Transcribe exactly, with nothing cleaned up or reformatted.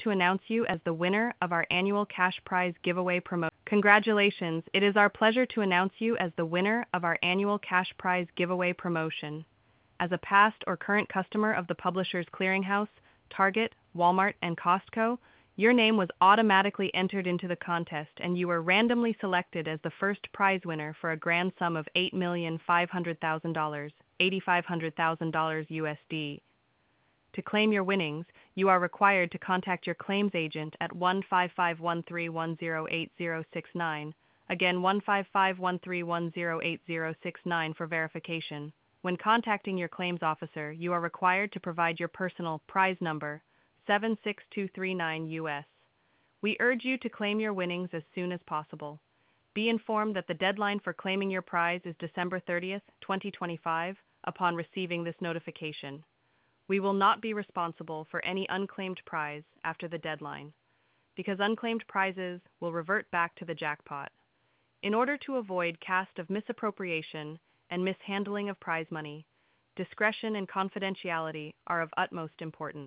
to announce you as the winner of our annual cash prize giveaway promotion. Congratulations, it is our pleasure to announce you as the winner of our annual cash prize giveaway promotion. As a past or current customer of the Publishers Clearinghouse, Target, Walmart, and Costco, your name was automatically entered into the contest and you were randomly selected as the first prize winner for a grand sum of eight million five hundred thousand dollars, eight thousand five hundred dollars U S D. To claim your winnings, you are required to contact your claims agent at one five five one three one zero eight zero six nine, again one five five one three one zero eight zero six nine for verification. When contacting your claims officer, you are required to provide your personal prize number, seven six two three nine U S. We urge you to claim your winnings as soon as possible. Be informed that the deadline for claiming your prize is December thirtieth, twenty twenty-five, upon receiving this notification. We will not be responsible for any unclaimed prize after the deadline, because unclaimed prizes will revert back to the jackpot. In order to avoid cast of misappropriation and mishandling of prize money, discretion and confidentiality are of utmost importance.